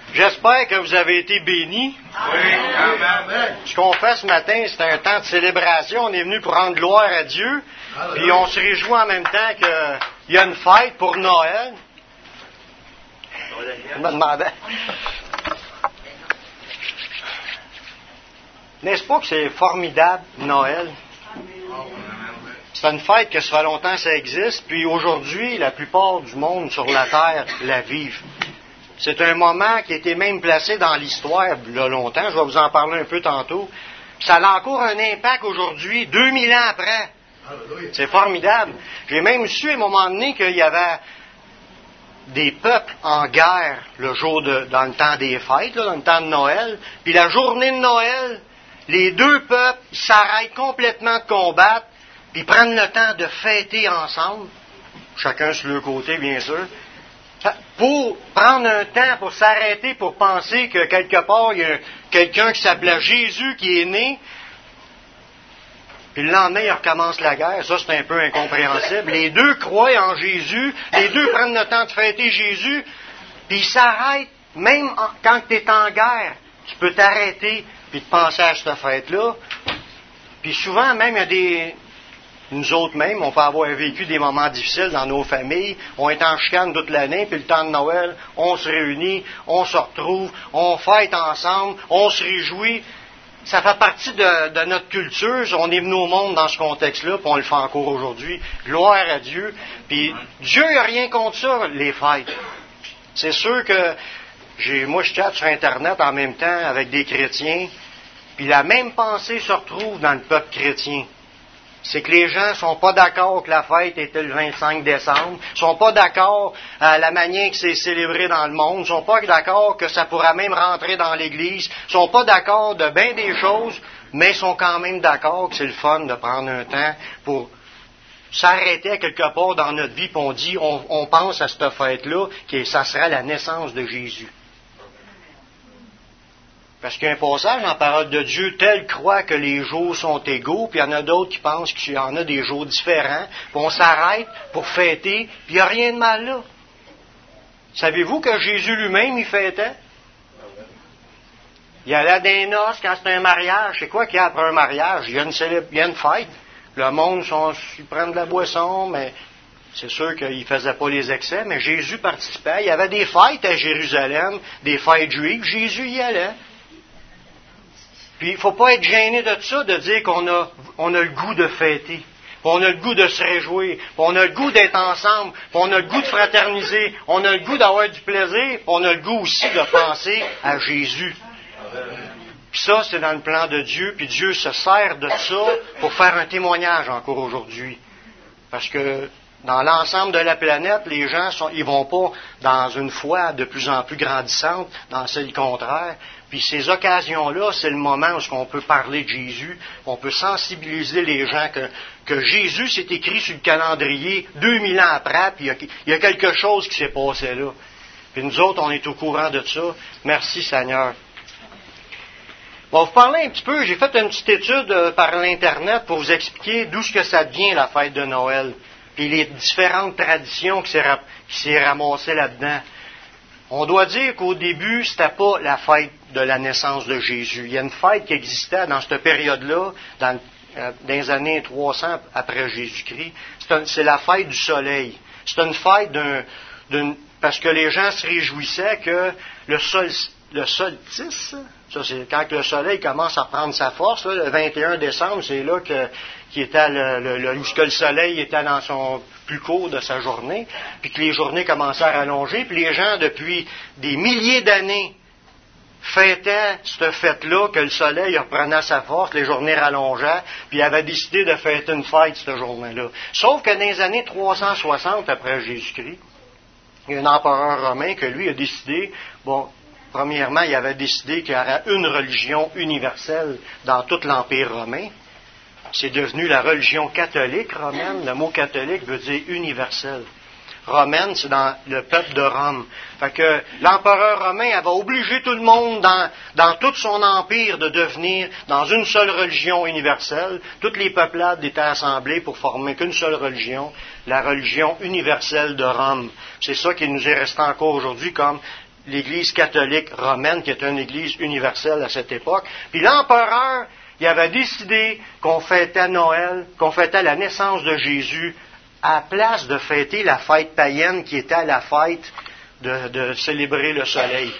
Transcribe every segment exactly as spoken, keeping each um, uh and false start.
J'espère que vous avez été bénis. Oui, amen. Ce qu'on fait ce matin, c'est un temps de célébration. On est venu pour rendre gloire à Dieu. Puis on se réjouit en même temps qu'il y a une fête pour Noël. Je me demandais. N'est-ce pas que c'est formidable, Noël? C'est une fête que ça fait longtemps que ça existe, puis aujourd'hui, la plupart du monde sur la Terre la vivent. C'est un moment qui a été même placé dans l'histoire il y a longtemps, je vais vous en parler un peu tantôt. Ça a encore un impact aujourd'hui, deux mille ans après. C'est formidable. J'ai même su à un moment donné qu'il y avait des peuples en guerre le jour de, dans le temps des fêtes, là, dans le temps de Noël, puis la journée de Noël, les deux peuples s'arrêtent complètement de combattre, puis prennent le temps de fêter ensemble, chacun sur leur côté, bien sûr, pour prendre un temps pour s'arrêter, pour penser que quelque part, il y a quelqu'un qui s'appelait Jésus qui est né, puis le lendemain, il recommence la guerre. Ça, c'est un peu incompréhensible. Les deux croient en Jésus, les deux prennent le temps de fêter Jésus, puis ils s'arrêtent, même quand tu es en guerre, tu peux t'arrêter, puis te penser à cette fête-là. Puis souvent, même, il y a des... Nous autres même, on peut avoir vécu des moments difficiles dans nos familles. On est en chicane toute l'année, puis le temps de Noël, on se réunit, on se retrouve, on fête ensemble, on se réjouit. Ça fait partie de, de notre culture. On est venu au monde dans ce contexte-là, puis on le fait encore aujourd'hui. Gloire à Dieu. Puis Dieu n'a rien contre ça, les fêtes. C'est sûr que j'ai, moi, je chatte sur Internet en même temps avec des chrétiens, puis la même pensée se retrouve dans le peuple chrétien. C'est que les gens ne sont pas d'accord que la fête était le vingt-cinq décembre, ne sont pas d'accord à la manière que c'est célébré dans le monde, ne sont pas d'accord que ça pourra même rentrer dans l'Église, ne sont pas d'accord de bien des choses, mais sont quand même d'accord que c'est le fun de prendre un temps pour s'arrêter à quelque part dans notre vie, puis on dit, on, on pense à cette fête-là, que ça sera la naissance de Jésus. Parce qu'il y a un passage en parole de Dieu, tel croit que les jours sont égaux, puis il y en a d'autres qui pensent qu'il y en a des jours différents, puis on s'arrête pour fêter, puis il n'y a rien de mal là. Savez-vous que Jésus lui-même, il fêtait? Il allait à des noces quand c'est un mariage. C'est quoi qu'il y a après un mariage? Il y a une, célèbre, il y a une fête. Le monde, sont, ils prennent de la boisson, mais c'est sûr qu'il ne faisait pas les excès, mais Jésus participait. Il y avait des fêtes à Jérusalem, des fêtes juives, Jésus y allait. Puis il ne faut pas être gêné de ça, de dire qu'on a, on a le goût de fêter, puis on a le goût de se réjouir, puis on a le goût d'être ensemble, puis on a le goût de fraterniser, on a le goût d'avoir du plaisir, puis on a le goût aussi de penser à Jésus. Puis ça, c'est dans le plan de Dieu, puis Dieu se sert de ça pour faire un témoignage encore aujourd'hui. Parce que dans l'ensemble de la planète, les gens sont, ils vont pas dans une foi de plus en plus grandissante, dans celle contraire. Puis ces occasions-là, c'est le moment où on peut parler de Jésus, on peut sensibiliser les gens que, que Jésus s'est écrit sur le calendrier deux mille ans après, puis il y a, il y a quelque chose qui s'est passé là. Puis nous autres, on est au courant de ça. Merci Seigneur. Bon, vous parler un petit peu, j'ai fait une petite étude euh, par l'Internet pour vous expliquer d'où ce que ça devient la fête de Noël, puis les différentes traditions qui s'est, qui s'est ramassées là-dedans. On doit dire qu'au début, c'était pas la fête de la naissance de Jésus. Il y a une fête qui existait dans cette période-là, dans, euh, dans les années trois cents après Jésus-Christ. C'est, un, c'est la fête du soleil. C'est une fête d'un, d'une, parce que les gens se réjouissaient que le, sol, le solstice, ça c'est quand le soleil commence à prendre sa force, là, le vingt et un décembre, c'est là que, qui était le, le, le, que le soleil était dans son plus court de sa journée, puis que les journées commençaient à rallonger, puis les gens, depuis des milliers d'années, fêtaient cette fête-là, que le soleil reprenait sa force, les journées rallongeaient, puis ils avaient décidé de fêter une fête cette journée-là. Sauf que dans les années trois cent soixante après Jésus-Christ, il y a un empereur romain que lui a décidé, bon, premièrement, il avait décidé qu'il y aurait une religion universelle dans tout l'Empire romain. C'est devenu la religion catholique romaine. Le mot catholique veut dire universel. Romaine, c'est dans le peuple de Rome. Fait que l'empereur romain avait obligé tout le monde dans, dans tout son empire de devenir dans une seule religion universelle. Toutes les peuplades étaient assemblées pour former qu'une seule religion, la religion universelle de Rome. C'est ça qui nous est resté encore aujourd'hui comme l'Église catholique romaine, qui est une Église universelle à cette époque. Puis l'empereur, il avait décidé qu'on fêtait Noël, qu'on fêtait la naissance de Jésus, à la place de fêter la fête païenne qui était la fête de, de célébrer le soleil.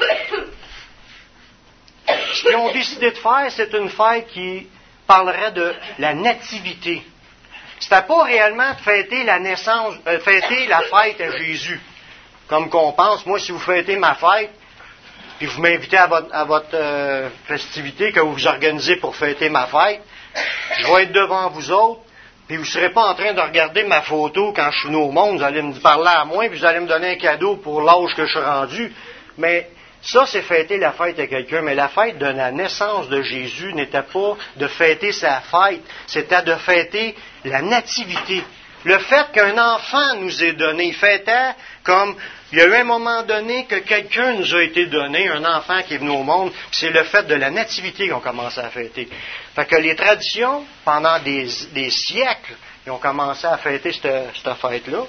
Ce qu'ils ont décidé de faire, c'est une fête qui parlerait de la nativité. C'était pas réellement de fêter la naissance, euh, fêter la fête à Jésus. Comme qu'on pense, moi, si vous fêtez ma fête, puis vous m'invitez à votre, à votre euh, festivité que vous organisez pour fêter ma fête, je vais être devant vous autres, puis vous ne serez pas en train de regarder ma photo quand je suis venu au monde, vous allez me parler à moi, puis vous allez me donner un cadeau pour l'âge que je suis rendu. Mais ça, c'est fêter la fête à quelqu'un. Mais la fête de la naissance de Jésus n'était pas de fêter sa fête, c'était de fêter la nativité. Le fait qu'un enfant nous est donné, il fêtait comme, il y a eu un moment donné que quelqu'un nous a été donné, un enfant qui est venu au monde, c'est le fait de la nativité qu'on commence à fêter. Fait que les traditions, pendant des, des siècles, ils ont commencé à fêter cette, cette fête-là.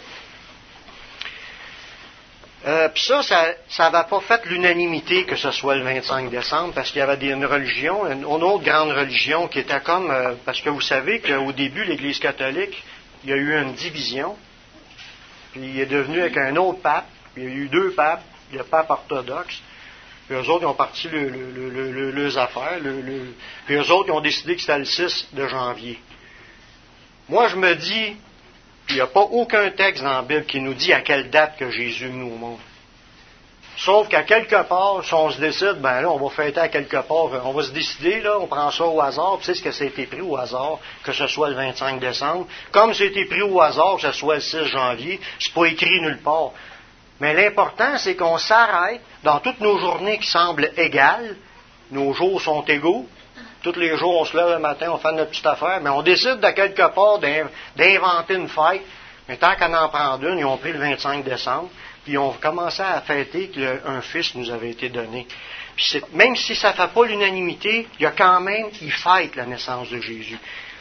Euh, Puis ça, ça n'avait pas fait l'unanimité que ce soit le vingt-cinq décembre, parce qu'il y avait des, une religion, une, une autre grande religion qui était comme, euh, parce que vous savez qu'au début, l'Église catholique, il y a eu une division, puis il est devenu avec un autre pape, il y a eu deux papes, le pape orthodoxe, puis eux autres, ils ont parti le, le, le, le, le, leurs affaires, le, le, puis eux autres, ils ont décidé que c'était le six de janvier. Moi, je me dis, il n'y a pas aucun texte dans la Bible qui nous dit à quelle date que Jésus est venu au monde. Sauf qu'à quelque part, si on se décide, ben là, on va fêter à quelque part, on va se décider, là, on prend ça au hasard, puis c'est ce que ça a été pris au hasard, que ce soit le vingt-cinq décembre. Comme ça a été pris au hasard, que ce soit le six janvier, c'est pas écrit nulle part. Mais l'important, c'est qu'on s'arrête dans toutes nos journées qui semblent égales, nos jours sont égaux. Tous les jours, on se lève le matin, on fait notre petite affaire, mais on décide de quelque part d'inventer une fête. Mais tant qu'à en prendre une, ils ont pris le vingt-cinq décembre, puis ils ont commencé à fêter qu'un fils nous avait été donné. Puis même si ça ne fait pas l'unanimité, il y a quand même, ils fêtent la naissance de Jésus.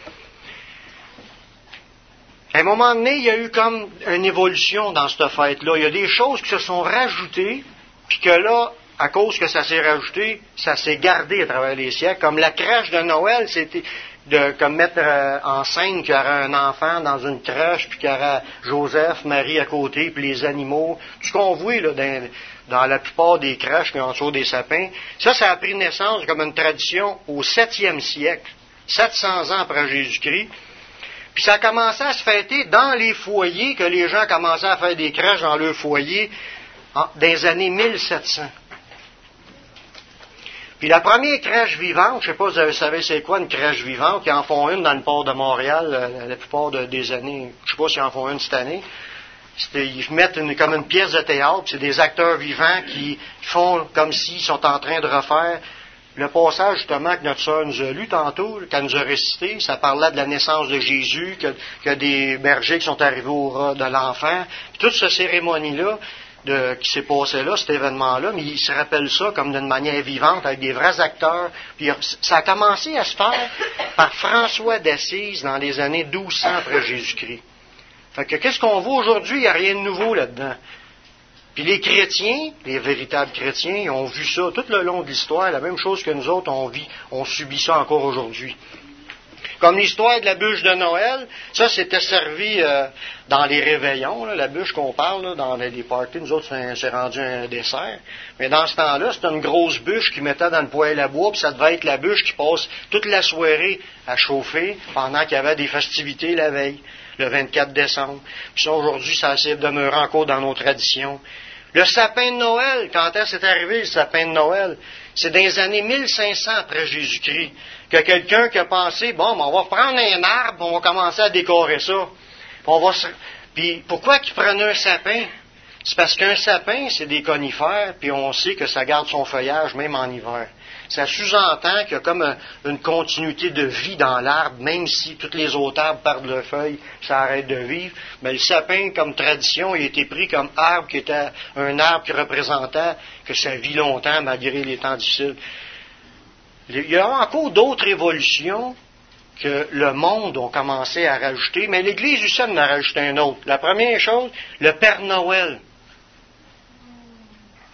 À un moment donné, il y a eu comme une évolution dans cette fête-là. Il y a des choses qui se sont rajoutées, puis que là, à cause que ça s'est rajouté, ça s'est gardé à travers les siècles. Comme la crèche de Noël, c'était de comme mettre euh, en scène qu'il y aurait un enfant dans une crèche, puis qu'il y aurait Joseph, Marie à côté, puis les animaux. Tout ce qu'on voit là, dans, dans la plupart des crèches qui ont sur des sapins, ça, ça a pris naissance comme une tradition au septième siècle, sept cents ans après Jésus-Christ. Puis ça a commencé à se fêter dans les foyers, que les gens commençaient à faire des crèches dans leurs foyers en, dans les années mille sept cents. Puis la première crèche vivante, je ne sais pas si vous savez c'est quoi une crèche vivante, ils en font une dans le port de Montréal la, la plupart de, des années, je ne sais pas s'ils en font une cette année. Ils mettent une, comme une pièce de théâtre, c'est des acteurs vivants qui font comme s'ils sont en train de refaire le passage justement que notre sœur nous a lu tantôt, qu'elle nous a récité. Ça parlait de la naissance de Jésus, qu'il y a des bergers qui sont arrivés au ras de l'enfant. Puis toute cette cérémonie-là, De, qui s'est passé là, cet événement-là, mais il se rappelle ça comme d'une manière vivante, avec des vrais acteurs. Puis ça a commencé à se faire par François d'Assise dans les années douze cents après Jésus-Christ. Fait que qu'est-ce qu'on voit aujourd'hui? Il n'y a rien de nouveau là-dedans. Puis les chrétiens, les véritables chrétiens, ils ont vu ça tout le long de l'histoire, la même chose que nous autres, on vit, on subit ça encore aujourd'hui. Comme l'histoire de la bûche de Noël, ça c'était servi euh, dans les réveillons, là, la bûche qu'on parle, là, dans les parties, nous autres c'est, c'est rendu un dessert. Mais dans ce temps-là, c'était une grosse bûche qu'ils mettaient dans le poêle à bois, puis ça devait être la bûche qui passe toute la soirée à chauffer pendant qu'il y avait des festivités la veille, le vingt-quatre décembre. Puis ça, aujourd'hui, ça essaie de demeurer encore dans nos traditions. Le sapin de Noël, quand est-ce que c'est arrivé, le sapin de Noël? C'est dans les années mille cinq cents après Jésus-Christ que quelqu'un qui a pensé, bon, ben on va prendre un arbre, on va commencer à décorer ça. Puis, on va se... puis pourquoi qu'il prenait un sapin? C'est parce qu'un sapin, c'est des conifères, puis on sait que ça garde son feuillage même en hiver. Ça sous-entend qu'il y a comme un, une continuité de vie dans l'arbre, même si toutes les autres arbres perdent leurs feuilles, ça arrête de vivre. Mais le sapin, comme tradition, il a été pris comme arbre qui était un arbre qui représentait que ça vit longtemps malgré les temps difficiles. Il y a encore d'autres évolutions que le monde a commencé à rajouter, mais l'Église du Seigneur en a rajouté un autre. La première chose, le Père Noël.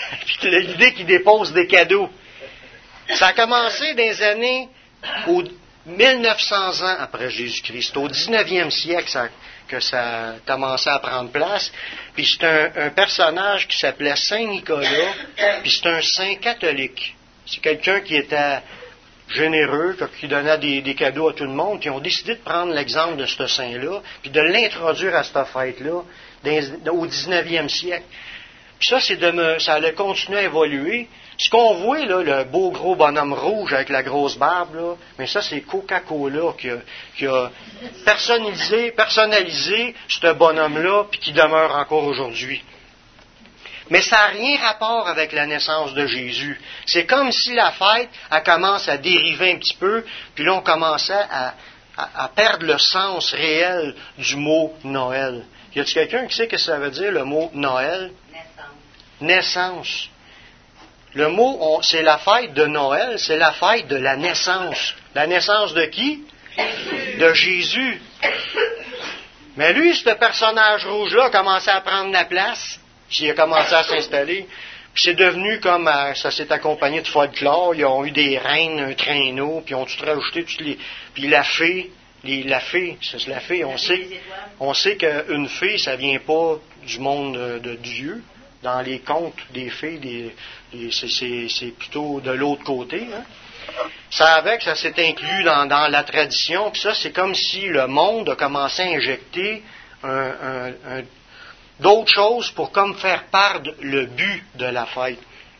Puis l'idée qu'il dépose des cadeaux. Ça a commencé dans les années au mille neuf cents ans après Jésus-Christ. C'est au dix-neuvième siècle ça, que ça a commencé à prendre place. Puis c'est un, un personnage qui s'appelait Saint Nicolas, puis c'est un saint catholique. C'est quelqu'un qui était généreux, qui donnait des, des cadeaux à tout le monde, puis ils ont décidé de prendre l'exemple de ce saint-là, puis de l'introduire à cette fête-là dans, au dix-neuvième siècle. Puis ça, c'est de me, ça allait continuer à évoluer. Ce qu'on voit, là, le beau gros bonhomme rouge avec la grosse barbe, là, mais ça, c'est Coca-Cola qui a, qui a personnalisé, personnalisé ce bonhomme-là, puis qui demeure encore aujourd'hui. Mais ça n'a rien rapport avec la naissance de Jésus. C'est comme si la fête, elle commence à dériver un petit peu, puis là, on commençait à, à, à perdre le sens réel du mot Noël. Y a-t-il quelqu'un qui sait ce que ça veut dire, le mot Noël? Naissance. Naissance. Le mot, on, c'est la fête de Noël, c'est la fête de la naissance. La naissance de qui? Jésus. De Jésus. Mais lui, ce personnage rouge-là a commencé à prendre la place. Puis il a commencé à s'installer. Puis c'est devenu comme, euh, ça s'est accompagné de folklore. Ils ont eu des reines, un traîneau, puis ils ont tout rajouté, toutes les, puis la fée, les, la fée, c'est la fée. On sait, on sait qu'une fée, ça vient pas du monde de, de Dieu. Dans les contes des fées, des, des, c'est, c'est, c'est plutôt de l'autre côté. Hein. Ça avec, ça s'est inclus dans, dans la tradition. Puis ça, c'est comme si le monde a commencé à injecter un, un, un d'autres choses pour comme faire perdre le but de la fête.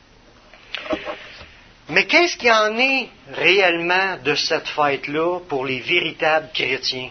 Mais qu'est-ce qu'il y en est réellement de cette fête-là pour les véritables chrétiens?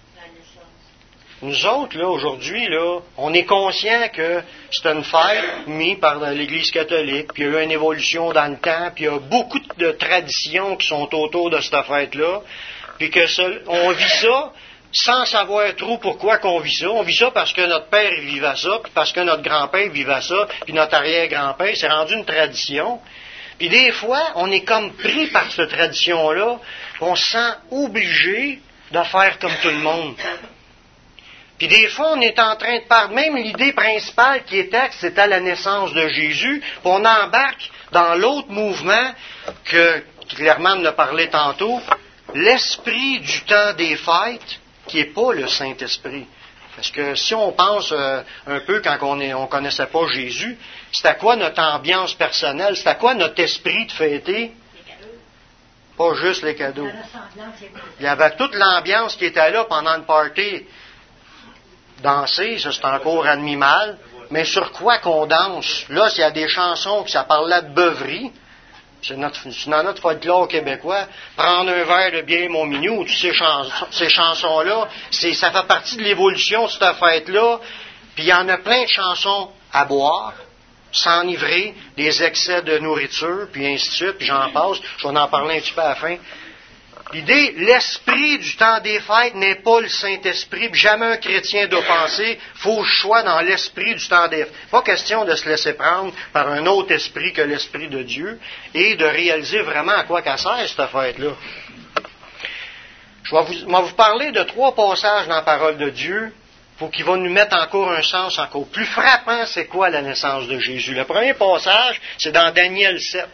Nous autres, là, aujourd'hui, là, on est conscient que c'est une fête mise par l'Église catholique, puis il y a eu une évolution dans le temps, puis il y a beaucoup de traditions qui sont autour de cette fête-là, puis que ça, on vit ça sans savoir trop pourquoi qu'on vit ça. On vit ça parce que notre père il vivait ça, puis parce que notre grand-père vivait ça, puis notre arrière-grand-père, c'est rendu une tradition. Puis des fois, on est comme pris par cette tradition-là, on se sent obligé de faire comme tout le monde. Puis des fois, on est en train de parler, même l'idée principale qui était que c'était la naissance de Jésus, puis on embarque dans l'autre mouvement que Clairement a parlé tantôt, l'esprit du temps des fêtes, qui n'est pas le Saint-Esprit. Parce que si on pense euh, un peu quand on ne connaissait pas Jésus, c'était quoi notre ambiance personnelle? C'était quoi notre esprit de fêter? Pas juste les cadeaux. Il y avait toute l'ambiance qui était là pendant le party. Danser, ça c'est encore admis mal. Mais sur quoi qu'on danse? Là, s'il y a des chansons qui ça parlait de beuverie, c'est, notre, c'est dans notre folklore québécois, prendre un verre de bière mon minou, toutes ces, chans- ces chansons-là, c'est, ça fait partie de l'évolution de cette fête-là. Puis il y en a plein de chansons à boire, s'enivrer, des excès de nourriture, puis ainsi de suite, puis j'en passe. Je vais en parler un petit peu à la fin. L'idée, l'esprit du temps des fêtes n'est pas le Saint-Esprit, puis jamais un chrétien doit penser, faut le choix dans l'esprit du temps des fêtes. Pas question de se laisser prendre par un autre esprit que l'esprit de Dieu, et de réaliser vraiment à quoi qu'elle sert cette fête-là. Je vais vous, je vais vous parler de trois passages dans la parole de Dieu, pour qu'il va nous mettre encore un sens encore plus frappant, c'est quoi la naissance de Jésus. Le premier passage, c'est dans Daniel sept.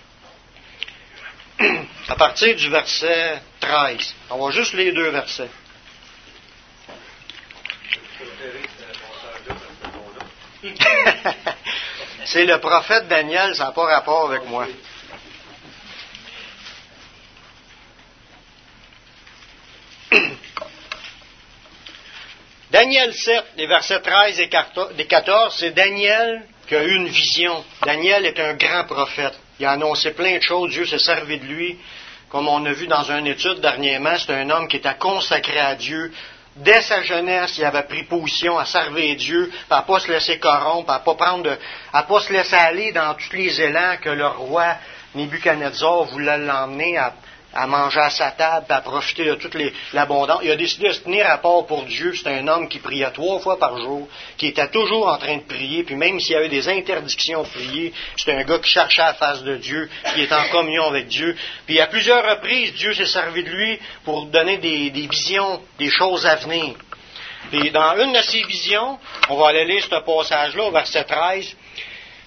À partir du verset treize. On va juste les deux versets. C'est le prophète Daniel, ça n'a pas rapport avec moi. Daniel sept, les versets treize et quatorze, c'est Daniel qui a eu une vision. Daniel est un grand prophète. Il a annoncé plein de choses, Dieu s'est servi de lui. Comme on a vu dans une étude dernièrement, c'est un homme qui était consacré à Dieu. Dès sa jeunesse, il avait pris position à servir Dieu, à ne pas se laisser corrompre, à ne pas prendre de, à pas se laisser aller dans tous les élans que le roi Nebuchadnezzar voulait l'emmener à, à manger à sa table, à profiter de toute les, l'abondance. Il a décidé de se tenir à part pour Dieu. C'est un homme qui priait trois fois par jour, qui était toujours en train de prier, puis même s'il y avait des interdictions de prier, c'était un gars qui cherchait la face de Dieu, qui était en communion avec Dieu. Puis à plusieurs reprises, Dieu s'est servi de lui pour donner des, des visions, des choses à venir. Puis dans une de ces visions, on va aller lire ce passage-là, au verset treize,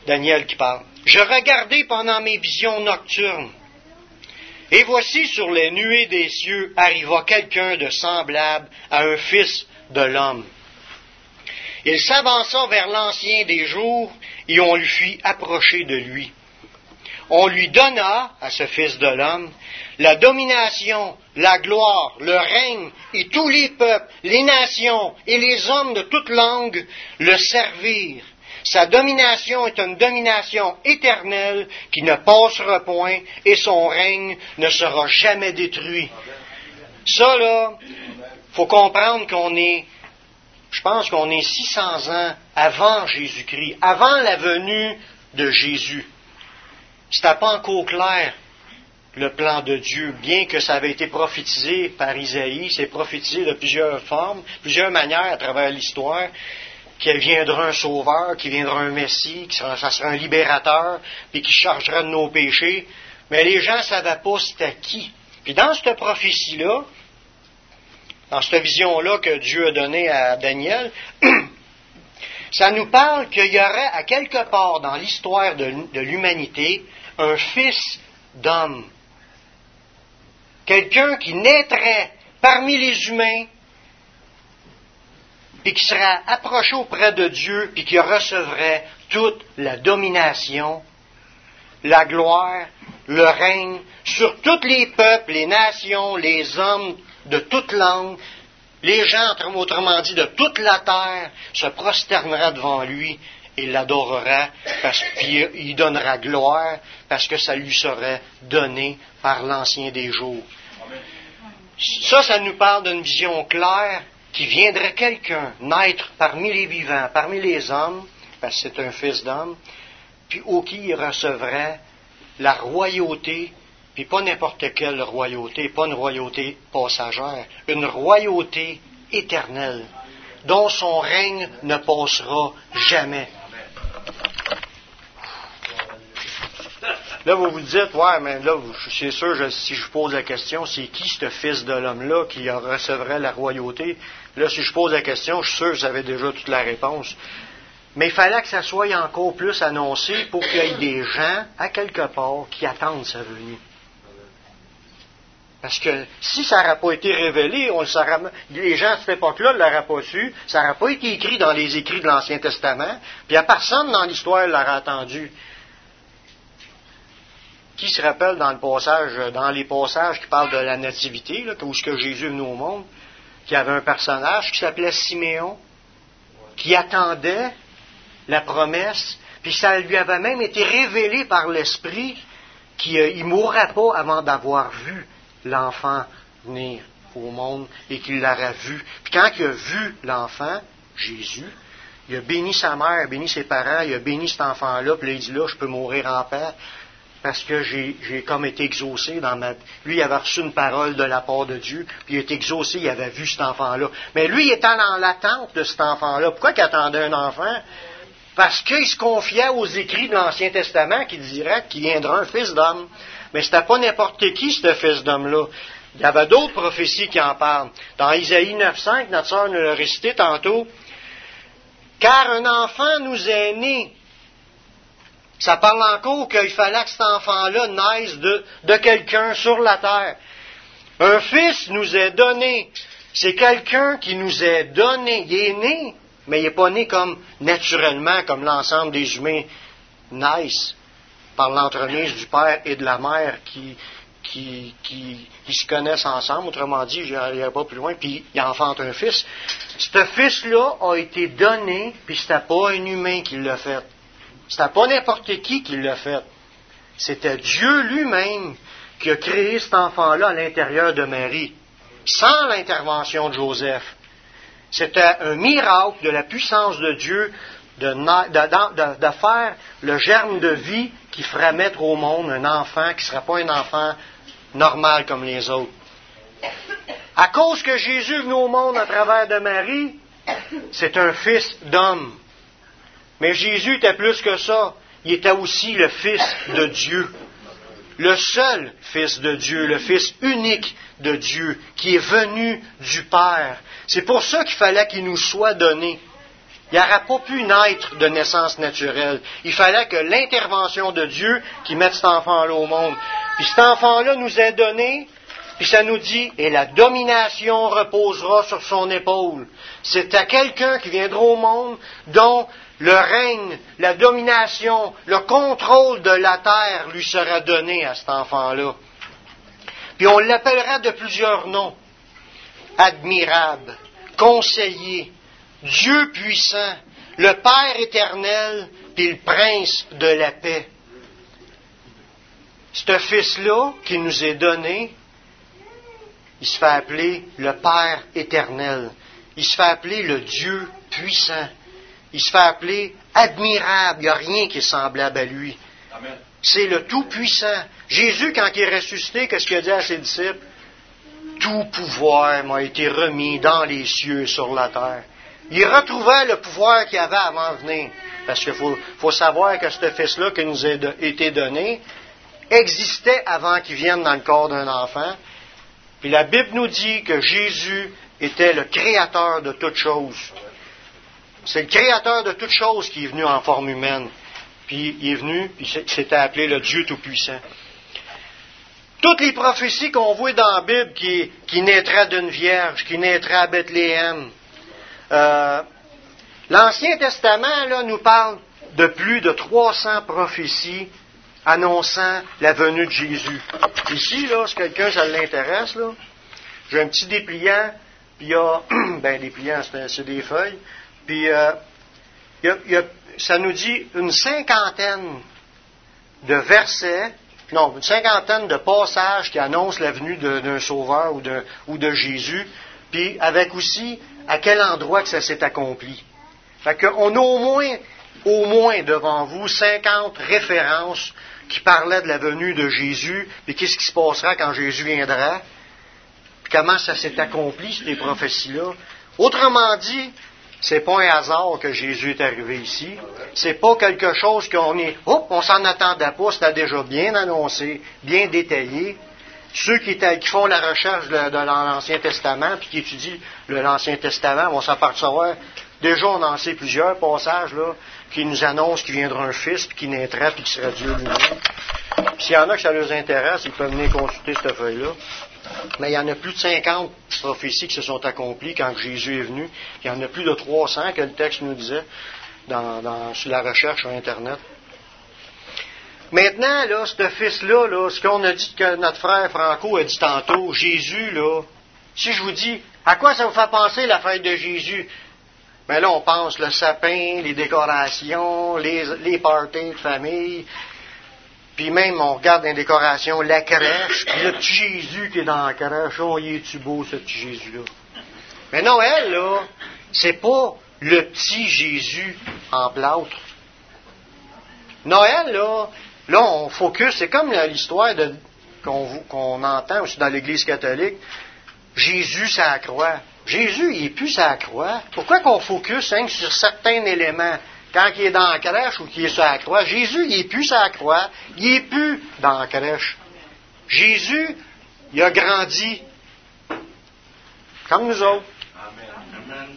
Daniel qui parle. « Je regardai pendant mes visions nocturnes, et voici sur les nuées des cieux arriva quelqu'un de semblable à un fils de l'homme. Il s'avança vers l'ancien des jours, et on lui fit approcher de lui. On lui donna, à ce fils de l'homme, la domination, la gloire, le règne, et tous les peuples, les nations et les hommes de toute langue le servirent. Sa domination est une domination éternelle qui ne passera point, et son règne ne sera jamais détruit. » Ça, là, faut comprendre qu'on est, je pense qu'on est six cents ans avant Jésus-Christ, avant la venue de Jésus. C'était pas encore clair, le plan de Dieu, bien que ça avait été prophétisé par Isaïe, c'est prophétisé de plusieurs formes, plusieurs manières à travers l'histoire, qu'il viendra un sauveur, qu'il viendra un Messie, que ça sera un libérateur, puis qui chargera de nos péchés. Mais les gens ne savaient pas c'était qui. Puis dans cette prophétie-là, dans cette vision-là que Dieu a donnée à Daniel, ça nous parle qu'il y aurait à quelque part dans l'histoire de, de l'humanité un fils d'homme. Quelqu'un qui naîtrait parmi les humains, puis qui sera approché auprès de Dieu, puis qui recevrait toute la domination, la gloire, le règne sur tous les peuples, les nations, les hommes de toute langue. Les gens, autrement dit, de toute la terre, se prosternera devant lui et l'adorera, parce qu'il il donnera gloire, parce que ça lui serait donné par l'Ancien des jours. Ça, ça nous parle d'une vision claire, qui viendrait quelqu'un naître parmi les vivants, parmi les hommes, parce que c'est un fils d'homme, puis au qui il recevrait la royauté, puis pas n'importe quelle royauté, pas une royauté passagère, une royauté éternelle, dont son règne ne passera jamais. Là, vous vous dites, ouais, mais là, c'est sûr, je, si je pose la question, c'est qui ce fils de l'homme-là qui recevrait la royauté? Là, si je pose la question, je suis sûr que vous avez déjà toute la réponse. Mais il fallait que ça soit encore plus annoncé pour qu'il y ait des gens, à quelque part, qui attendent sa venue. Parce que si ça n'aurait pas été révélé, on le les gens à cette époque-là ne l'auraient pas su, ça n'aurait pas été écrit dans les écrits de l'Ancien Testament, puis il n'y a personne dans l'histoire qui l'aurait entendu. Qui se rappelle dans le passage, dans les passages qui parlent de la nativité, là, où ce que Jésus est venu au monde, qu'il y avait un personnage qui s'appelait Siméon, qui attendait la promesse, puis ça lui avait même été révélé par l'Esprit qu'il ne mourrait pas avant d'avoir vu l'enfant venir au monde et qu'il l'aurait vu. Puis quand il a vu l'enfant, Jésus, il a béni sa mère, il a béni ses parents, il a béni cet enfant-là, puis là, il dit là, je peux mourir en paix. Parce que j'ai, j'ai comme été exaucé dans ma... Lui, il avait reçu une parole de la part de Dieu, puis il était exaucé, il avait vu cet enfant-là. Mais lui, il était dans l'attente de cet enfant-là. Pourquoi il attendait un enfant? Parce qu'il se confiait aux écrits de l'Ancien Testament qui diraient qu'il viendra un fils d'homme. Mais c'était pas n'importe qui, ce fils d'homme-là. Il y avait d'autres prophéties qui en parlent. Dans Isaïe neuf cinq, notre sœur nous l'a récité tantôt. « Car un enfant nous est né. » Ça parle encore qu'il fallait que cet enfant-là naisse de, de quelqu'un sur la terre. Un fils nous est donné. C'est quelqu'un qui nous est donné. Il est né, mais il n'est pas né comme naturellement, comme l'ensemble des humains naissent, par l'entremise du père et de la mère qui, qui, qui, qui se connaissent ensemble. Autrement dit, je n'irai pas plus loin, puis il enfante un fils. Ce fils-là a été donné, puis ce n'était pas un humain qui l'a fait. C'était pas n'importe qui qui l'a fait. C'était Dieu lui-même qui a créé cet enfant-là à l'intérieur de Marie, sans l'intervention de Joseph. C'était un miracle de la puissance de Dieu de, de, de, de faire le germe de vie qui ferait mettre au monde un enfant qui ne serait pas un enfant normal comme les autres. À cause que Jésus est venu au monde à travers de Marie, c'est un fils d'homme. Mais Jésus était plus que ça. Il était aussi le Fils de Dieu. Le seul Fils de Dieu, le Fils unique de Dieu, qui est venu du Père. C'est pour ça qu'il fallait qu'il nous soit donné. Il n'aurait pas pu naître de naissance naturelle. Il fallait que l'intervention de Dieu qui mette cet enfant-là au monde. Puis cet enfant-là nous est donné, puis ça nous dit, et la domination reposera sur son épaule. C'est à quelqu'un qui viendra au monde dont le règne, la domination, le contrôle de la terre lui sera donné à cet enfant-là. Puis on l'appellera de plusieurs noms. Admirable, conseiller, Dieu puissant, le Père éternel, puis le Prince de la paix. Ce Fils-là qui nous est donné, il se fait appeler le Père éternel. Il se fait appeler le Dieu puissant. Il se fait appeler admirable. Il n'y a rien qui est semblable à lui. Amen. C'est le Tout-Puissant. Jésus, quand il est ressuscité, qu'est-ce qu'il a dit à ses disciples? Tout pouvoir m'a été remis dans les cieux et sur la terre. Il retrouvait le pouvoir qu'il avait avant de venir. Parce qu'il faut, faut savoir que ce Fils-là qui nous a été donné existait avant qu'il vienne dans le corps d'un enfant. Puis la Bible nous dit que Jésus était le créateur de toutes choses. C'est le créateur de toutes choses qui est venu en forme humaine. Puis il est venu, puis il s'était appelé le Dieu Tout-Puissant. Toutes les prophéties qu'on voit dans la Bible qui, qui naîtra d'une vierge, qui naîtra à Bethléem. Euh, L'Ancien Testament là, nous parle de plus de trois cents prophéties annonçant la venue de Jésus. Ici, là, si quelqu'un ça l'intéresse, là, j'ai un petit dépliant, puis il y a, ben dépliant, c'est, c'est des feuilles, puis euh, il y a, il y a, ça nous dit une cinquantaine de versets, non, une cinquantaine de passages qui annoncent la venue de, d'un sauveur ou de, ou de Jésus, puis avec aussi à quel endroit que ça s'est accompli. Fait qu'on a au moins, au moins devant vous cinquante références qui parlaient de la venue de Jésus, puis qu'est-ce qui se passera quand Jésus viendra, puis comment ça s'est accompli, ces prophéties-là. Autrement dit, c'est pas un hasard que Jésus est arrivé ici. C'est pas quelque chose qu'on est, hop, on s'en attendait pas, c'était déjà bien annoncé, bien détaillé. Ceux qui, étaient, qui font la recherche de, de l'Ancien Testament, puis qui étudient le, l'Ancien Testament, vont s'apercevoir, déjà on en sait plusieurs passages, là, qui nous annoncent qu'il viendra un Fils, puis qu'il naîtra, puis qu'il sera Dieu lui-même. Puis s'il y en a que ça les intéresse, ils peuvent venir consulter cette feuille-là. Mais il y en a plus de cinquante prophéties qui se sont accomplies quand Jésus est venu. Il y en a plus de trois cents que le texte nous disait dans, dans, sur la recherche sur Internet. Maintenant, là, ce Fils-là, là, ce qu'on a dit que notre frère Franco a dit tantôt, Jésus, là, si je vous dis, à quoi ça vous fait penser la fête de Jésus? Ben là, on pense le sapin, les décorations, les, les parties de famille, puis même, on regarde dans les décorations la crèche, puis le petit Jésus qui est dans la crèche, oh, il est-tu beau, ce petit Jésus-là? Mais Noël, là, c'est pas le petit Jésus en plâtre. Noël, là, là, on focus, c'est comme l'histoire de, qu'on, qu'on entend aussi dans l'Église catholique, Jésus, ça la croix. Jésus, il n'est plus sur la croix. Pourquoi qu'on focus hein, sur certains éléments? Quand il est dans la crèche ou qu'il est sur la croix, Jésus, il n'est plus sur la croix, il n'est plus dans la crèche. Jésus, il a grandi comme nous autres. Amen.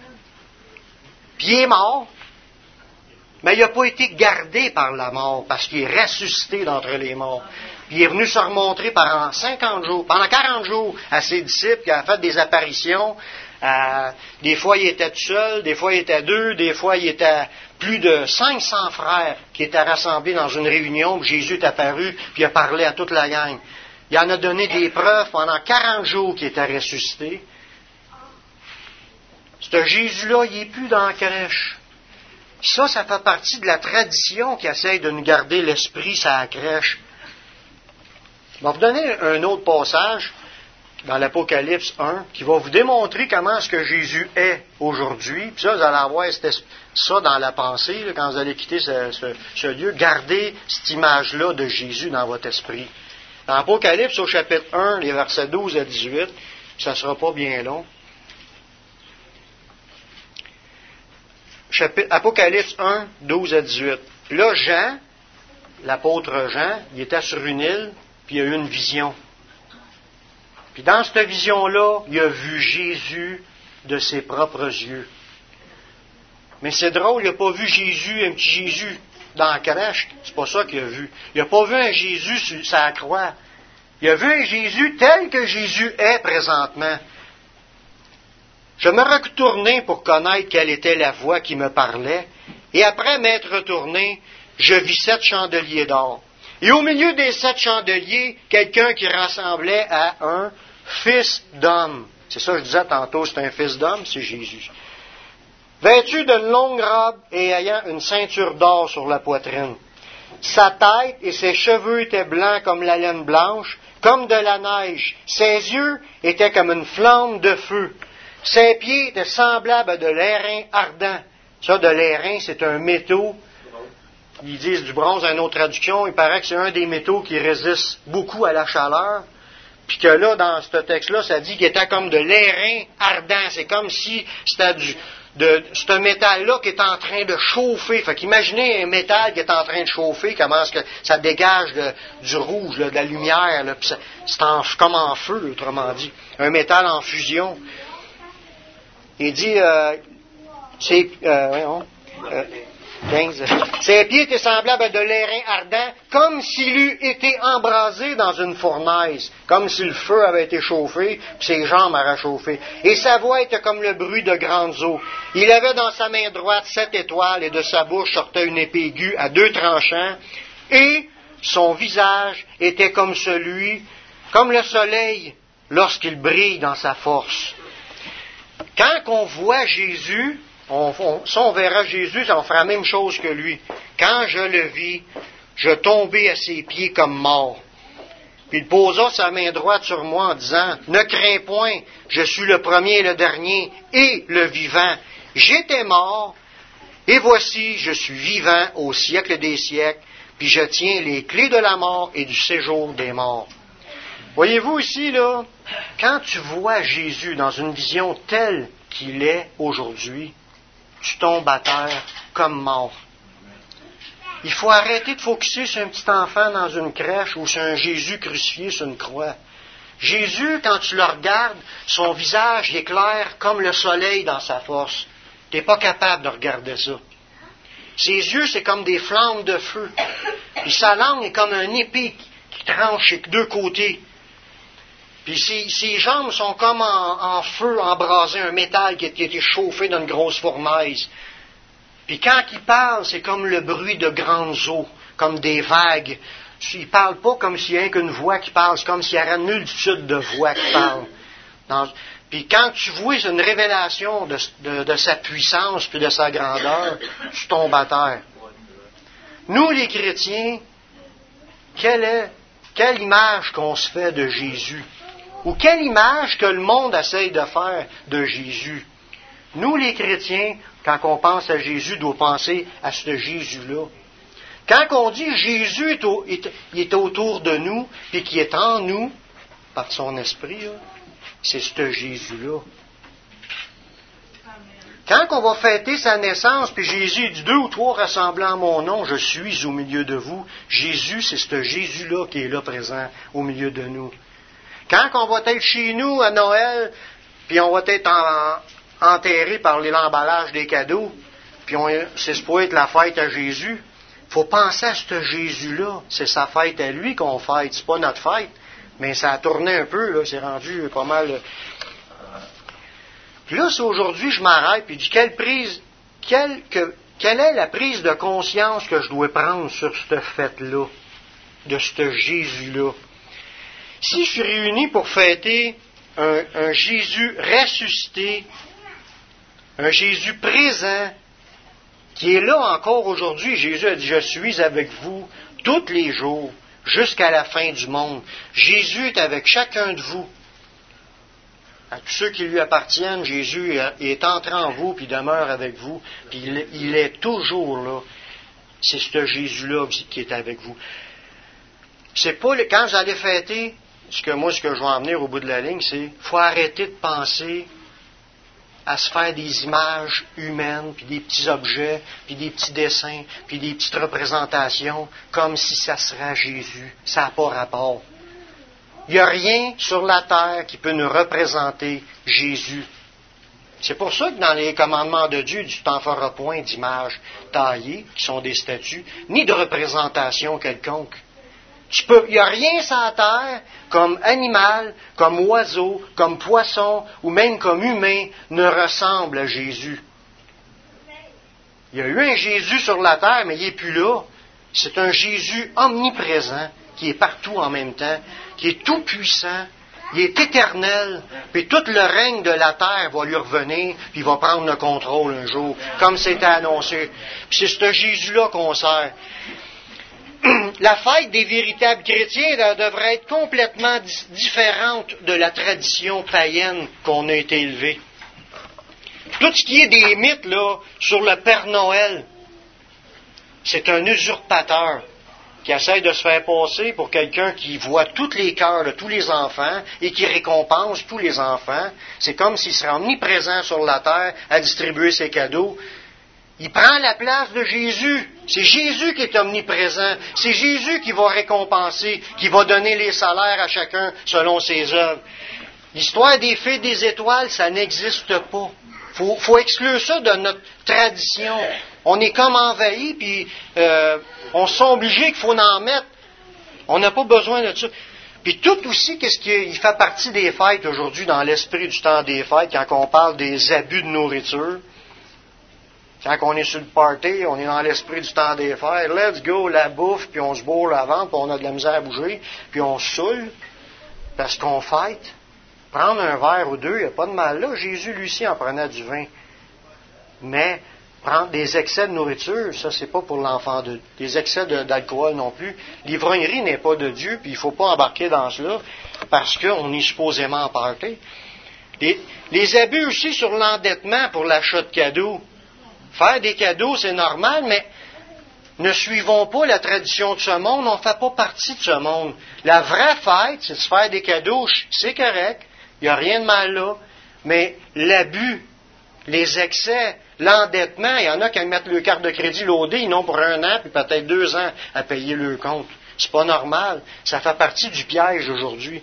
Puis il est mort, mais il n'a pas été gardé par la mort parce qu'il est ressuscité d'entre les morts. Puis il est venu se remontrer pendant cinquante jours, pendant quarante jours à ses disciples, qui a fait des apparitions. Euh, des fois, il était tout seul, des fois, il était deux, des fois, il était plus de cinq cents frères qui étaient rassemblés dans une réunion, puis Jésus est apparu, puis il a parlé à toute la gang. Il en a donné des preuves pendant quarante jours qu'il était ressuscité. Ce Jésus-là, il n'est plus dans la crèche. Ça, ça fait partie de la tradition qui essaye de nous garder l'esprit sur la crèche. Je vais vous donner un autre passage dans l'Apocalypse un, qui va vous démontrer comment est-ce que Jésus est aujourd'hui. Puis ça, vous allez avoir ça dans la pensée, là, quand vous allez quitter ce, ce, ce lieu. Gardez cette image-là de Jésus dans votre esprit. Dans l'Apocalypse, au chapitre un, les versets douze à dix-huit, ça ne sera pas bien long. Chapitre, Apocalypse un, douze à dix-huit. Là, Jean, l'apôtre Jean, il était sur une île, puis il a eu une vision. Puis dans cette vision-là, il a vu Jésus de ses propres yeux. Mais c'est drôle, il n'a pas vu Jésus, un petit Jésus dans la crèche. C'est pas ça qu'il a vu. Il n'a pas vu un Jésus sur sa croix. Il a vu un Jésus tel que Jésus est présentement. Je me retournai pour connaître quelle était la voix qui me parlait, et après m'être retourné, je vis sept chandeliers d'or. Et au milieu des sept chandeliers, quelqu'un qui ressemblait à un fils d'homme. C'est ça que je disais tantôt, c'est un fils d'homme, c'est Jésus. Vêtu d'une longue robe et ayant une ceinture d'or sur la poitrine. Sa tête et ses cheveux étaient blancs comme la laine blanche, comme de la neige. Ses yeux étaient comme une flamme de feu. Ses pieds étaient semblables à de l'airain ardent. Ça, de l'airain, c'est un métaux. Ils disent du bronze à une autre traduction. Il paraît que c'est un des métaux qui résiste beaucoup à la chaleur. Puis que là, dans ce texte-là, ça dit qu'il était comme de l'airain ardent. C'est comme si c'était du... de ce métal-là qui est en train de chauffer. Fait qu'imaginez un métal qui est en train de chauffer, comment est-ce que ça dégage de, du rouge, là, de la lumière, là, puis ça, c'est en, comme en feu, autrement dit. Un métal en fusion. Il dit, euh, c'est, euh, voyons, euh, quinze. Ses pieds étaient semblables à de l'airain ardent, comme s'il eût été embrasé dans une fournaise, comme si le feu avait été chauffé, puis ses jambes avaient chauffé. Et sa voix était comme le bruit de grandes eaux. Il avait dans sa main droite sept étoiles, et de sa bouche sortait une épée aiguë à deux tranchants, et son visage était comme celui, comme le soleil, lorsqu'il brille dans sa force. Quand on voit Jésus, On, on, si on verra Jésus, on fera la même chose que lui. Quand je le vis, je tombai à ses pieds comme mort. Puis il posa sa main droite sur moi en disant, « Ne crains point, je suis le premier et le dernier, et le vivant. J'étais mort, et voici, je suis vivant au siècle des siècles, puis je tiens les clés de la mort et du séjour des morts. » Voyez-vous ici, là, quand tu vois Jésus dans une vision telle qu'il est aujourd'hui, tu tombes à terre comme mort. Il faut arrêter de focusser sur un petit enfant dans une crèche ou sur un Jésus crucifié sur une croix. Jésus, quand tu le regardes, son visage est clair comme le soleil dans sa force. Tu n'es pas capable de regarder ça. Ses yeux, c'est comme des flammes de feu. Puis sa langue est comme un épée qui tranche sur deux côtés. Puis ses, ses jambes sont comme en, en feu embrasé, un métal qui a été chauffé dans une grosse fournaise. Puis quand il parle, c'est comme le bruit de grandes eaux, comme des vagues. Il ne parle pas comme s'il y a qu'une voix qui parle, c'est comme s'il y avait une multitude de voix qui parlent. Dans, puis quand tu vois, c'est une révélation de, de, de sa puissance puis de sa grandeur, tu tombes à terre. Nous, les chrétiens, quelle est, quelle image qu'on se fait de Jésus? Ou quelle image que le monde essaye de faire de Jésus? Nous, les chrétiens, quand on pense à Jésus, doit penser à ce Jésus-là. Quand on dit Jésus est, au, est, il est autour de nous, puis qu'il est en nous, par son esprit, là, c'est ce Jésus-là. Quand on va fêter sa naissance, puis Jésus dit deux ou trois rassemblant à mon nom, je suis au milieu de vous. Jésus, c'est ce Jésus-là qui est là présent au milieu de nous. Quand on va être chez nous à Noël, puis on va être en, enterré par l'emballage des cadeaux, puis on, c'est supposé être la fête à Jésus, il faut penser à ce Jésus-là. C'est sa fête à lui qu'on fête, c'est pas notre fête. Mais ça a tourné un peu, là, c'est rendu pas mal. Puis là, c'est aujourd'hui, je m'arrête, puis je dis, quelle prise, quelle, que, quelle est la prise de conscience que je dois prendre sur cette fête-là, de ce Jésus-là? Si je suis réuni pour fêter un, un Jésus ressuscité, un Jésus présent, qui est là encore aujourd'hui, Jésus a dit, je suis avec vous tous les jours, jusqu'à la fin du monde. Jésus est avec chacun de vous. À tous ceux qui lui appartiennent, Jésus est entré en vous, puis demeure avec vous, puis il, il est toujours là. C'est ce Jésus-là qui est avec vous. C'est pas le, quand vous allez fêter, ce que moi, ce que je vais en venir au bout de la ligne, c'est qu'il faut arrêter de penser à se faire des images humaines, puis des petits objets, puis des petits dessins, puis des petites représentations, comme si ça serait Jésus. Ça n'a pas rapport. Il n'y a rien sur la terre qui peut nous représenter Jésus. C'est pour ça que dans les commandements de Dieu, tu t'en feras point d'images taillées, qui sont des statues, ni de représentation quelconque. Tu peux, il n'y a rien sur la terre, comme animal, comme oiseau, comme poisson, ou même comme humain, ne ressemble à Jésus. Il y a eu un Jésus sur la terre, mais il n'est plus là. C'est un Jésus omniprésent, qui est partout en même temps, qui est tout puissant, il est éternel, puis tout le règne de la terre va lui revenir, puis il va prendre le contrôle un jour, comme c'était annoncé. Puis c'est ce Jésus-là qu'on sert. La fête des véritables chrétiens devrait être complètement différente de la tradition païenne qu'on a été élevé. Tout ce qui est des mythes là, sur le Père Noël, c'est un usurpateur qui essaie de se faire passer pour quelqu'un qui voit tous les cœurs de tous les enfants et qui récompense tous les enfants. C'est comme s'il serait omniprésent sur la terre à distribuer ses cadeaux. Il prend la place de Jésus. C'est Jésus qui est omniprésent. C'est Jésus qui va récompenser, qui va donner les salaires à chacun selon ses œuvres. L'histoire des fées des étoiles, ça n'existe pas. Il faut, faut exclure ça de notre tradition. On est comme envahi, puis euh, on se sent obligé qu'il faut en mettre. On n'a pas besoin de ça. Puis tout aussi, qu'est-ce qui est, il fait partie des fêtes aujourd'hui, dans l'esprit du temps des fêtes, quand on parle des abus de nourriture. Quand on est sur le party, on est dans l'esprit du temps des fêtes. Let's go, la bouffe, puis on se bourre la ventre, puis on a de la misère à bouger, puis on se saoule, parce qu'on fête. Prendre un verre ou deux, il n'y a pas de mal là. Jésus, lui aussi, en prenait du vin. Mais prendre des excès de nourriture, ça, c'est pas pour l'enfant de... Des excès de, d'alcool non plus. L'ivrognerie n'est pas de Dieu, puis il ne faut pas embarquer dans cela, parce qu'on est supposément en party. Les, les abus aussi sur l'endettement pour l'achat de cadeaux. Faire des cadeaux, c'est normal, mais ne suivons pas la tradition de ce monde, on ne fait pas partie de ce monde. La vraie fête, c'est de se faire des cadeaux, c'est correct, il n'y a rien de mal là, mais l'abus, les excès, l'endettement, il y en a qui mettent leur carte de crédit loadée, ils n'ont pour un an, puis peut-être deux ans à payer leur compte. C'est pas normal, ça fait partie du piège aujourd'hui.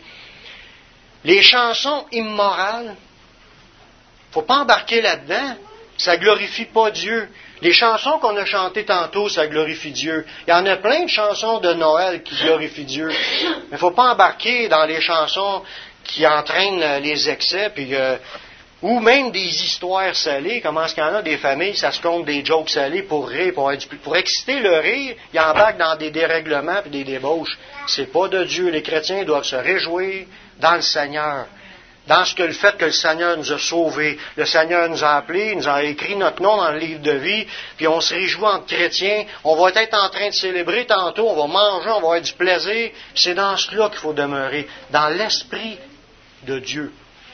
Les chansons immorales, il ne faut pas embarquer là-dedans. Ça glorifie pas Dieu. Les chansons qu'on a chantées tantôt, ça glorifie Dieu. Il y en a plein de chansons de Noël qui glorifient Dieu. Mais il ne faut pas embarquer dans les chansons qui entraînent les excès, puis, euh, ou même des histoires salées. Comment est-ce qu'il y en a des familles, ça se compte des jokes salés pour rire, pour, être, pour exciter le rire, ils embarquent dans des dérèglements et des débauches. C'est pas de Dieu. Les chrétiens doivent se réjouir dans le Seigneur. Dans ce que le fait que le Seigneur nous a sauvés, le Seigneur nous a appelés, il nous a écrit notre nom dans le livre de vie, puis on se réjouit entre chrétiens, on va être en train de célébrer tantôt, on va manger, on va avoir du plaisir. C'est dans cela qu'il faut demeurer, dans l'esprit de Dieu.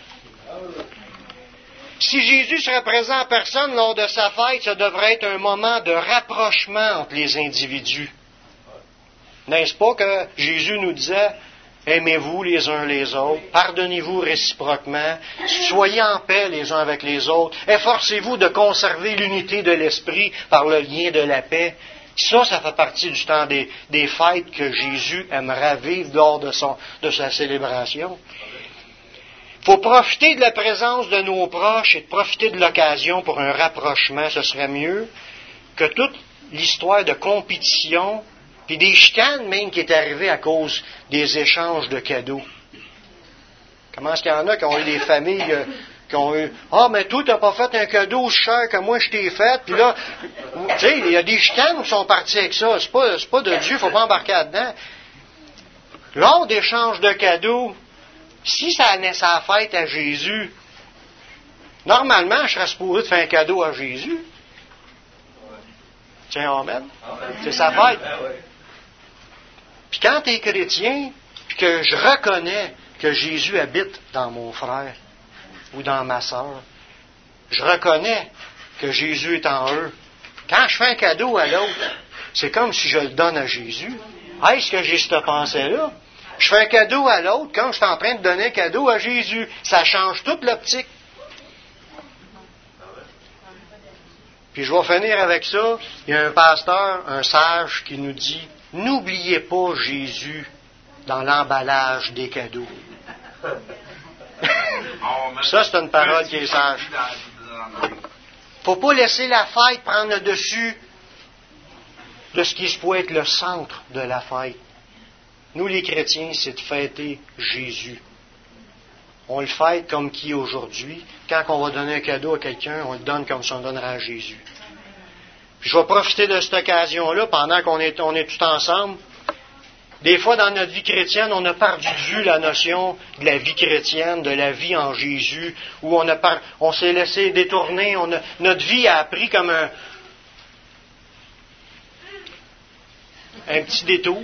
Si Jésus serait présent en personne lors de sa fête, ça devrait être un moment de rapprochement entre les individus. N'est-ce pas que Jésus nous disait... Aimez-vous les uns les autres, pardonnez-vous réciproquement, soyez en paix les uns avec les autres, efforcez-vous de conserver l'unité de l'esprit par le lien de la paix. Ça, ça fait partie du temps des, des fêtes que Jésus aimerait vivre lors de, son, de sa célébration. Il faut profiter de la présence de nos proches et de profiter de l'occasion pour un rapprochement. Ce serait mieux que toute l'histoire de compétition puis des chicanes même qui est arrivée à cause des échanges de cadeaux. Comment est-ce qu'il y en a qui ont eu des familles euh, qui ont eu « Ah, mais toi, tu n'as pas fait un cadeau aussi cher que moi, je t'ai fait. » Puis là, tu sais, il y a des chicanes qui sont partis avec ça. C'est pas, c'est pas de Dieu, il ne faut pas embarquer là-dedans. Lors d'échanges de cadeaux, si ça allait sa fête à Jésus, normalement, je serais supposé de faire un cadeau à Jésus. Tiens, amen. C'est sa fête. Puis quand tu es chrétien, puis que je reconnais que Jésus habite dans mon frère ou dans ma sœur, je reconnais que Jésus est en eux. Quand je fais un cadeau à l'autre, c'est comme si je le donne à Jésus. Est-ce que j'ai cette pensée-là? Je fais un cadeau à l'autre quand je suis en train de donner un cadeau à Jésus. Ça change toute l'optique. Puis je vais finir avec ça. Il y a un pasteur, un sage, qui nous dit « N'oubliez pas Jésus dans l'emballage des cadeaux. » Ça, c'est une parole qui est sage. Faut pas laisser la fête prendre le dessus de ce qui se peut être le centre de la fête. Nous, les chrétiens, c'est de fêter Jésus. On le fête comme qui aujourd'hui? Quand on va donner un cadeau à quelqu'un, on le donne comme si on donnerait à Jésus. Puis je vais profiter de cette occasion-là, pendant qu'on est, on est tout ensemble. Des fois, dans notre vie chrétienne, on a perdu de vue la notion de la vie chrétienne, de la vie en Jésus, où on, a par, on s'est laissé détourner. On a, notre vie a pris comme un, un petit détour.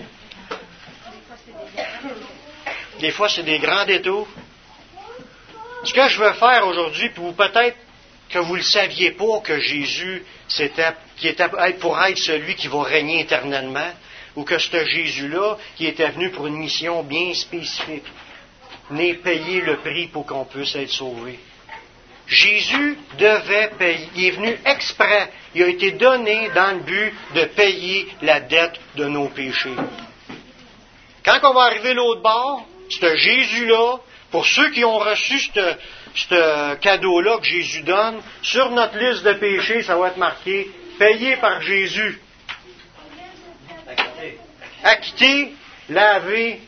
Des fois, c'est des grands détours. Ce que je veux faire aujourd'hui, puis vous peut-être que vous ne le saviez pas, que Jésus, c'était, qui était pour être celui qui va régner éternellement, ou que ce Jésus-là, qui était venu pour une mission bien spécifique, n'ait payé le prix pour qu'on puisse être sauvé. Jésus devait payer. Il est venu exprès. Il a été donné dans le but de payer la dette de nos péchés. Quand on va arriver l'autre bord, ce Jésus-là, pour ceux qui ont reçu ce, ce cadeau-là que Jésus donne, sur notre liste de péchés, ça va être marqué « Payé par Jésus ». Acquitté, lavé.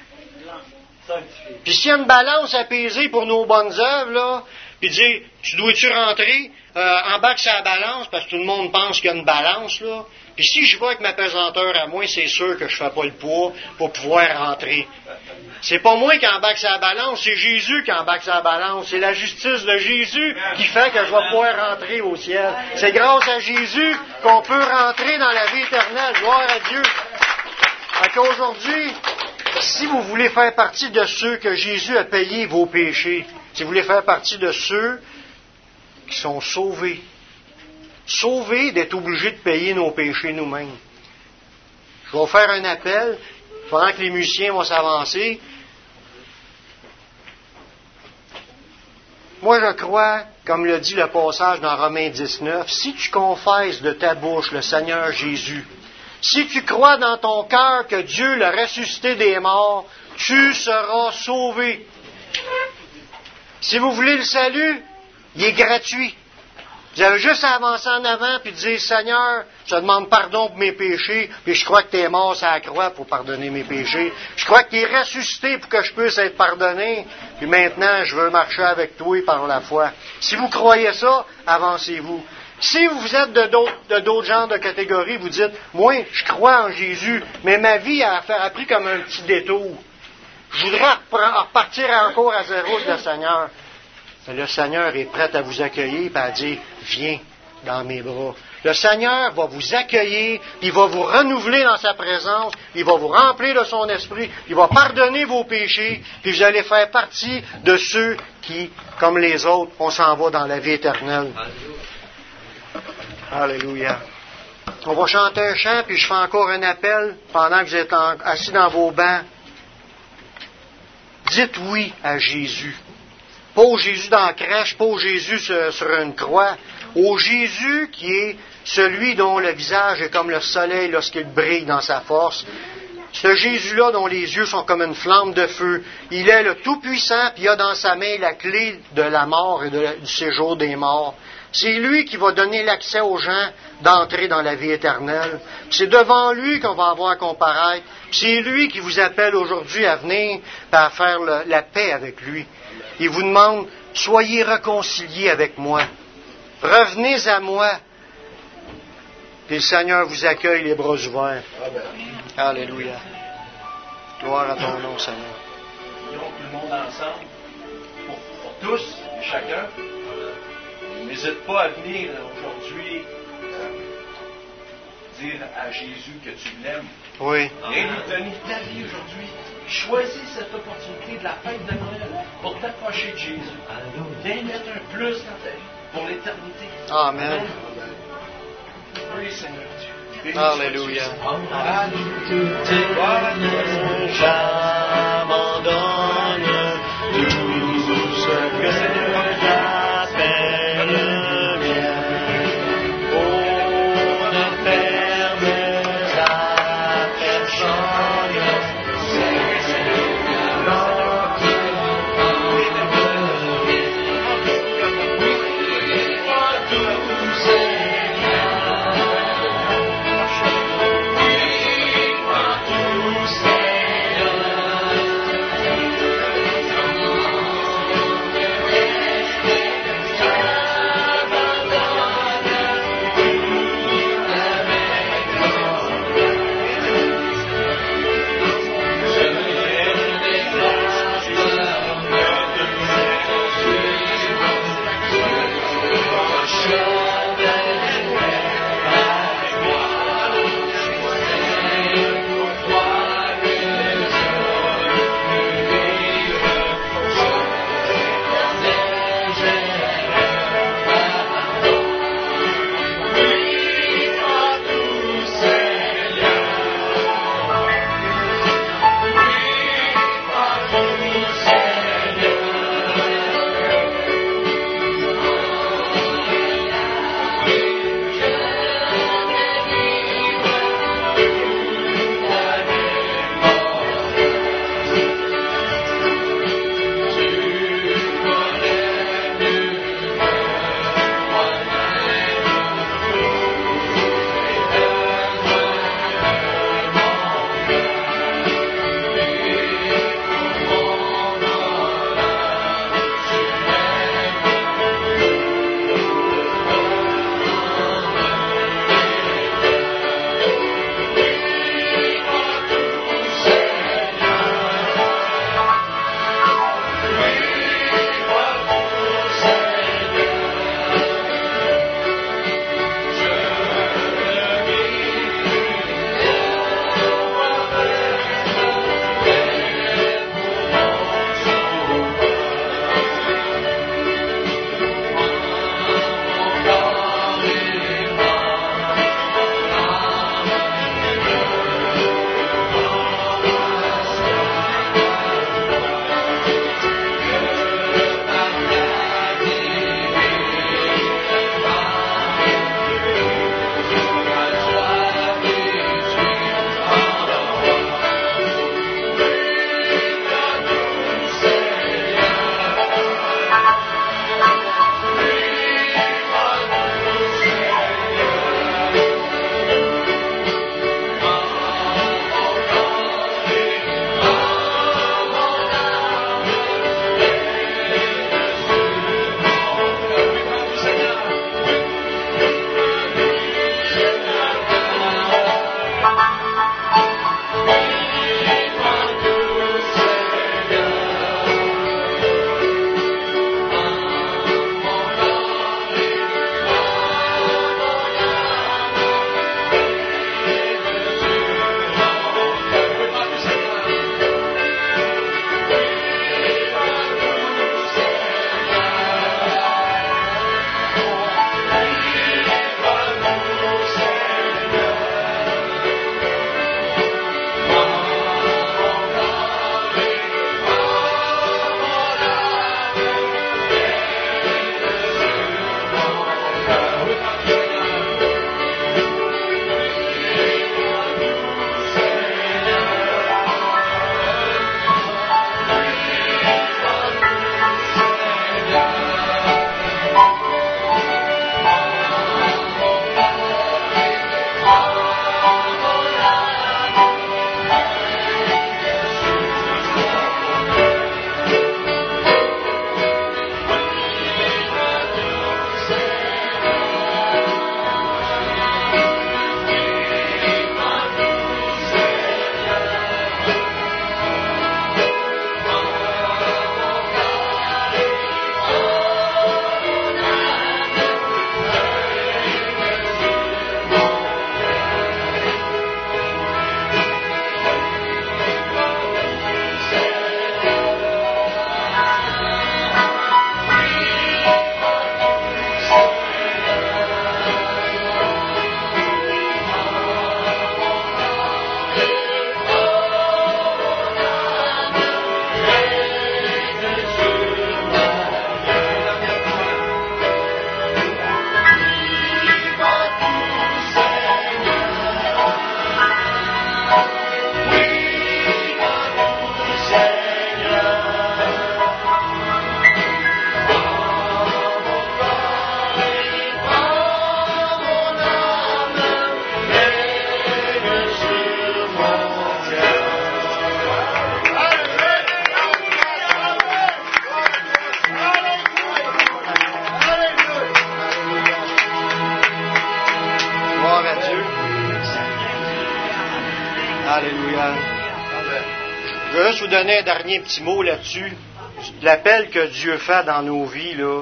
Puis s'il y a une balance à peser pour nos bonnes œuvres, là, puis dire, tu dois-tu rentrer, euh, embarque sur la balance, parce que tout le monde pense qu'il y a une balance, là. Puis si je vais avec ma pesanteur à moi, c'est sûr que je ne fais pas le poids pour pouvoir rentrer. C'est pas moi qui embarque sur la balance, c'est Jésus qui embarque sur la balance. C'est la justice de Jésus qui fait que je vais pouvoir rentrer au ciel. C'est grâce à Jésus qu'on peut rentrer dans la vie éternelle. Gloire à Dieu. Fait qu'aujourd'hui, si vous voulez faire partie de ceux que Jésus a payé vos péchés, si vous voulez faire partie de ceux qui sont sauvés, sauvés d'être obligés de payer nos péchés nous-mêmes. Je vais vous faire un appel, pendant que les musiciens vont s'avancer. Moi, je crois, comme le dit le passage dans Romains dix-neuf, si tu confesses de ta bouche le Seigneur Jésus, si tu crois dans ton cœur que Dieu l'a ressuscité des morts, tu seras sauvé. Si vous voulez le salut, il est gratuit. Vous avez juste à avancer en avant et dire, Seigneur, je te demande pardon pour mes péchés, puis je crois que tu es mort sur la croix pour pardonner mes péchés. Je crois que tu es ressuscité pour que je puisse être pardonné, puis maintenant, je veux marcher avec toi par la foi. Si vous croyez ça, avancez-vous. Si vous êtes de d'autres, de d'autres genres de catégories, vous dites, moi, je crois en Jésus, mais ma vie a, fait, a pris comme un petit détour. Je voudrais repartir encore à zéro avec le Seigneur. Le Seigneur est prêt à vous accueillir et à dire, viens dans mes bras. Le Seigneur va vous accueillir, il va vous renouveler dans sa présence, il va vous remplir de son esprit, il va pardonner vos péchés, puis vous allez faire partie de ceux qui, comme les autres, on s'en va dans la vie éternelle. Alléluia. On va chanter un chant, puis je fais encore un appel pendant que vous êtes en, assis dans vos bancs. Dites oui à Jésus. Pas au Jésus dans la crèche, pas au Jésus sur, sur une croix, au Jésus qui est celui dont le visage est comme le soleil lorsqu'il brille dans sa force. Ce Jésus-là dont les yeux sont comme une flamme de feu. Il est le Tout-Puissant, puis il a dans sa main la clé de la mort et de la, du séjour des morts. C'est lui qui va donner l'accès aux gens d'entrer dans la vie éternelle. C'est devant lui qu'on va avoir à comparaître. C'est lui qui vous appelle aujourd'hui à venir et à faire le, la paix avec lui. Il vous demande, soyez réconciliés avec moi. Revenez à moi. Et le Seigneur vous accueille les bras ouverts. Amen. Alléluia. Gloire à ton nom, Seigneur. Donc, tout le monde ensemble, pour, pour tous et chacun. N'hésite pas à venir aujourd'hui euh, dire à Jésus que tu l'aimes. Oui. Et lui donner ta vie aujourd'hui. Choisis cette opportunité de la fête de Noël pour t'approcher de Jésus. Viens mettre un plus dans ta vie pour l'éternité. Amen. Oui, Seigneur Dieu. Alléluia. J'abandonne tout ce que j'appelle mien. Oh, ne permets à personne. Je veux juste vous donner un dernier petit mot là-dessus. L'appel que Dieu fait dans nos vies, là,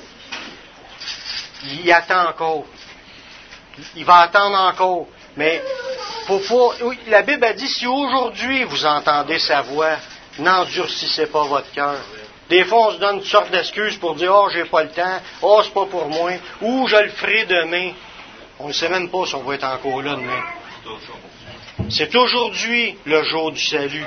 il attend encore. Il va attendre encore. Mais faut pas. Oui, la Bible a dit, si aujourd'hui vous entendez sa voix, n'endurcissez pas votre cœur. Des fois, on se donne une sorte d'excuses pour dire « Oh, j'ai pas le temps. Oh, c'est pas pour moi. » Ou « Je le ferai demain. » On ne sait même pas si on va être encore là demain. C'est aujourd'hui le jour du salut.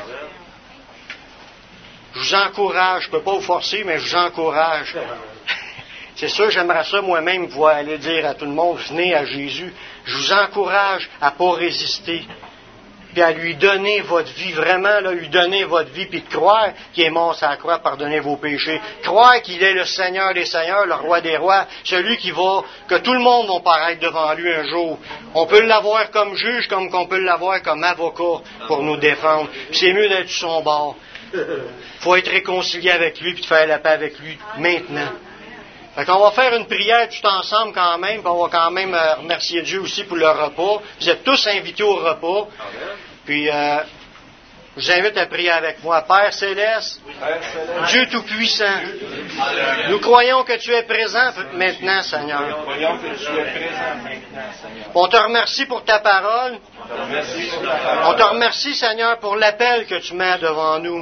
Je vous encourage, je ne peux pas vous forcer, mais je vous encourage. C'est sûr, j'aimerais ça moi-même pouvoir aller dire à tout le monde, venez à Jésus. Je vous encourage à ne pas résister, puis à lui donner votre vie, vraiment, là, lui donner votre vie, puis de croire qu'il est mort sur la croix, pardonner vos péchés. Croire qu'il est le Seigneur des Seigneurs, le Roi des Rois, celui qui va, que tout le monde va paraître devant lui un jour. On peut l'avoir comme juge, comme qu'on peut l'avoir comme avocat pour nous défendre. Puis c'est mieux d'être sur son bord. Il faut être réconcilié avec lui, puis de faire la paix avec lui, maintenant. Fait qu'on va faire une prière tout ensemble quand même, puis on va quand même euh, remercier Dieu aussi pour le repas. Vous êtes tous invités au repas. Puis, euh, je vous invite à prier avec moi. Père Céleste, Dieu Tout-Puissant, nous croyons que tu es présent maintenant, Seigneur. Nous croyons que tu es présent maintenant, Seigneur. On te remercie pour ta parole. On te remercie, Seigneur, pour l'appel que tu mets devant nous.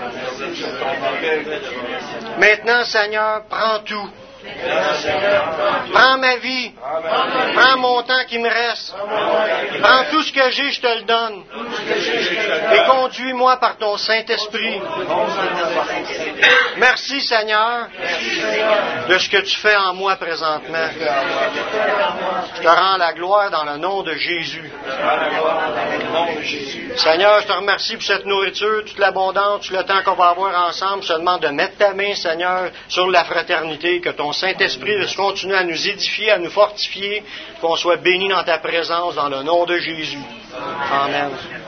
Maintenant, Seigneur, prends tout. Prends ma vie. Prends mon temps qui me reste. Prends tout ce que j'ai, je te le donne. Et conduis-moi par ton Saint-Esprit. Merci, Seigneur, de ce que tu fais en moi présentement. Je te rends la gloire dans le nom de Jésus. Seigneur, je te remercie pour cette nourriture, toute l'abondance, tout le temps qu'on va avoir ensemble. Je te demande de mettre ta main, Seigneur, sur la fraternité, que ton Saint-Esprit continue à nous édifier, à nous fortifier, qu'on soit bénis dans ta présence, dans le nom de Jésus. Amen.